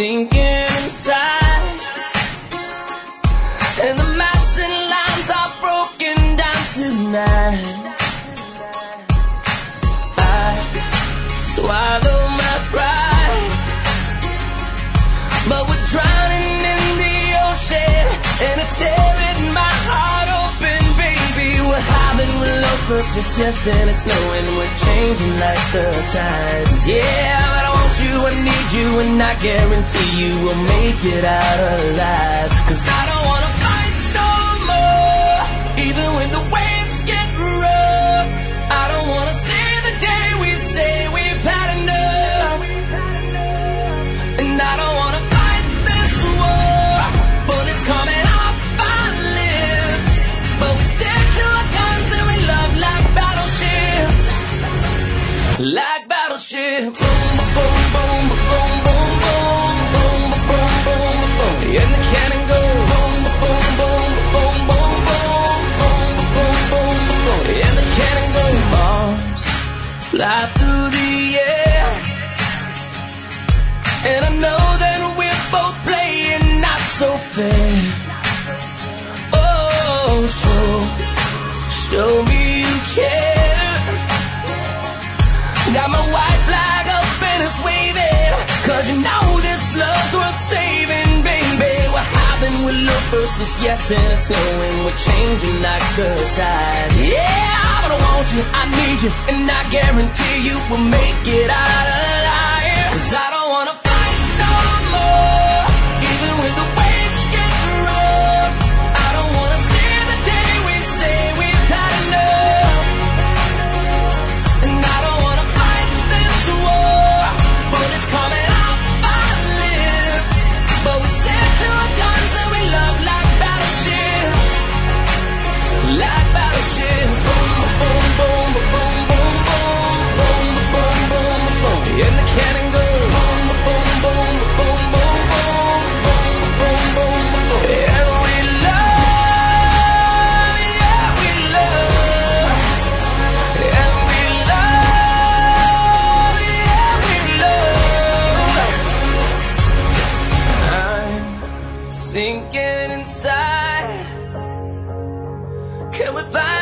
sinking inside, and the massing lines are broken down tonight. I swallow my pride, but we're drowning in the ocean, and it's tearing my heart open, baby. We're having love first, yes, then it's knowing we're changing like the tides. Yeah, but I want you, I need you, and I guarantee you we'll make it out alive. 'Cause I don't wanna fight no more, even when the waves get rough. I don't wanna see the day we say we've had enough, and I don't wanna fight this war, but it's coming off our lips. But we stick to our guns and we love like battleships, like battleships. Boom, boom, boom, boom, boom, boom, boom, boom, boom, boom. And the cannon goes boom, boom, boom, boom, boom, boom, boom, boom, boom, boom. And the cannon goes. Bombs fly through the air, and I know that we're both playing not so fair. Oh, show me you care. Got my white flag up and it's waving, 'cause you know this love's worth saving, baby. We're having with love first, it's yes, and it's knowing we're changing like the tides. Yeah, but I want you, I need you, and I guarantee you we'll make it out alive. 'Cause I don't wanna fight no more, even when the waves get rough. I don't wanna see the day we say we've had enough, and I don't wanna fight this war, but it's coming off our lips. But we stick to our guns and we love like battleships, like battleships. Boom, boom, boom, boom, boom, boom, boom, boom, boom, boom. And the cannon goes boom, boom, boom, boom, boom, boom, boom, boom, boom, boom. And we love, yeah, we love, and we love, yeah, we love. I'm sinking inside. Can we find